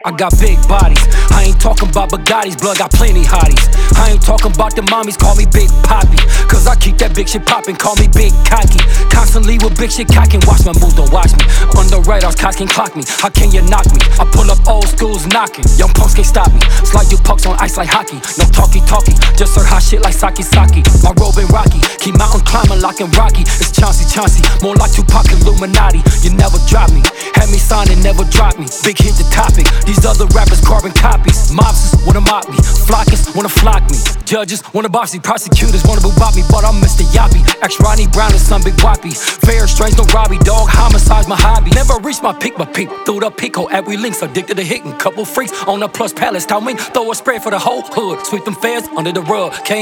I got big bodies. I ain't talking about Bugattis, blood got plenty hotties. I ain't talking about the mommies, call me Big Poppy. Cause I keep that big shit poppin', call me Big Cocky. Constantly with big shit cocking, watch my moves, don't watch me. On the radars, cops can clock me. How can you knock me? I pull up old schools knocking. Young punks can't stop me. Slide you pucks on ice like hockey. No talkie, just serve hot shit like sake. My robe ain't rocky. Keep mountain climbing like in Rocky. It's Chauncey, more like Tupac Illuminati. You never drop me. Had me signing, never drop me. Big hit the topic. These other rappers carbon copies. Mobsters wanna mock me. Flockers wanna flock me. Judges wanna box me. Prosecutors wanna boo-bop me. But I'm Mr. Yappy. Ex Ronnie Brown and some big whoppy. Fair, strange, no Robbie. Dog, homicide's my hobby. Never reached my peak, but peak through the Pico at we links. Addicted to hitting. Couple freaks on the plus palace. Town wing. Throw a spray for the whole hood. Sweep them feds under the rug. Came